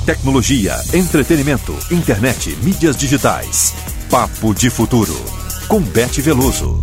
Tecnologia, entretenimento, internet, mídias digitais. Papo de Futuro, com Beth Veloso.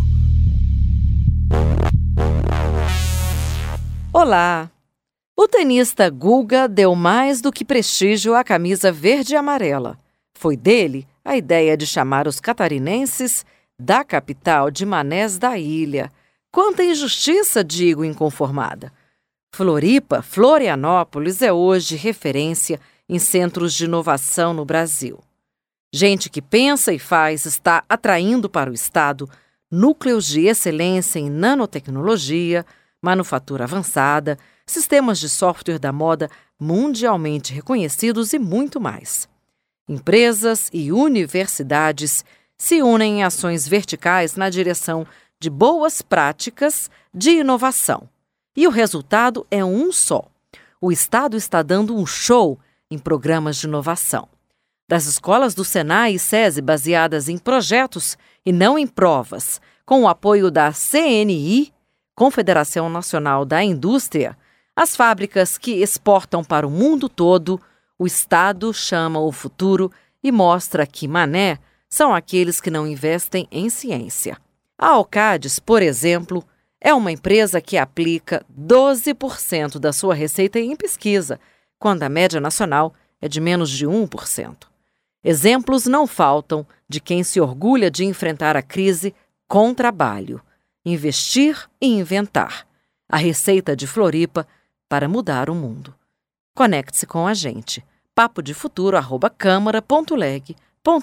Olá! O tenista Guga deu mais do que prestígio à camisa verde e amarela. Foi dele a ideia de chamar os catarinenses da capital de Manés da Ilha. Quanta injustiça, digo, inconformada. Florianópolis é hoje referência em centros de inovação no Brasil. Gente que pensa e faz está atraindo para o estado núcleos de excelência em nanotecnologia, manufatura avançada, sistemas de software da moda mundialmente reconhecidos e muito mais. Empresas e universidades se unem em ações verticais na direção de boas práticas de inovação. E o resultado é um só. O Estado está dando um show em programas de inovação. Das escolas do Senai e SESI baseadas em projetos e não em provas, com o apoio da CNI, Confederação Nacional da Indústria, as fábricas que exportam para o mundo todo, o Estado chama o futuro e mostra que Mané são aqueles que não investem em ciência. A Alcades, por exemplo, é uma empresa que aplica 12% da sua receita em pesquisa, quando a média nacional é de menos de 1%. Exemplos não faltam de quem se orgulha de enfrentar a crise com trabalho, investir e inventar. A receita de Floripa para mudar o mundo. Conecte-se com a gente. papodefuturo@câmara.leg.br.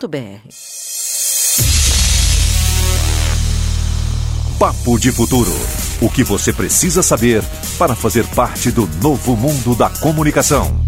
Papo de Futuro. O que você precisa saber para fazer parte do novo mundo da comunicação.